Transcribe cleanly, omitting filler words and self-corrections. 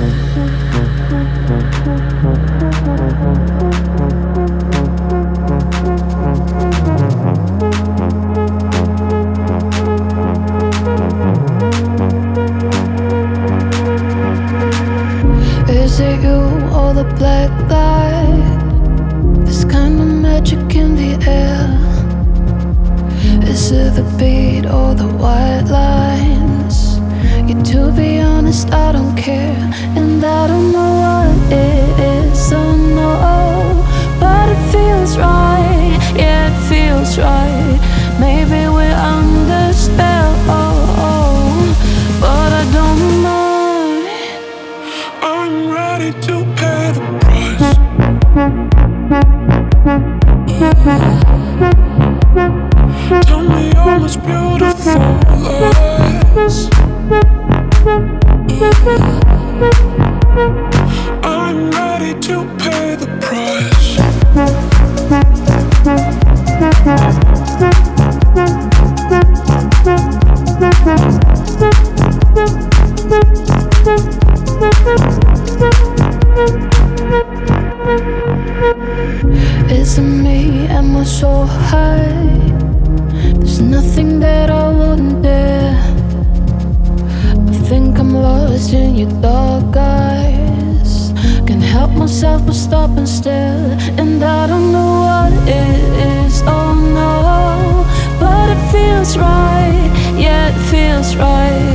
Is it you or the black light? This kind of magic in the air. Is it the beat or the white lines? Yeah, to be honest, I don't care, and I don't know what it is, oh no, but it feels right, yeah, it feels right. Maybe we're under spell, but I don't mind. I'm ready to pay the price. Tell me your most beautiful lies. I'm ready to pay the price. Is it me? Am I so high? There's nothing that I wouldn't dare. I think I'm lost in your dark eyes. Can't help myself but stop and stare, and I don't know what it is, oh no, but it feels right, yeah, it feels right.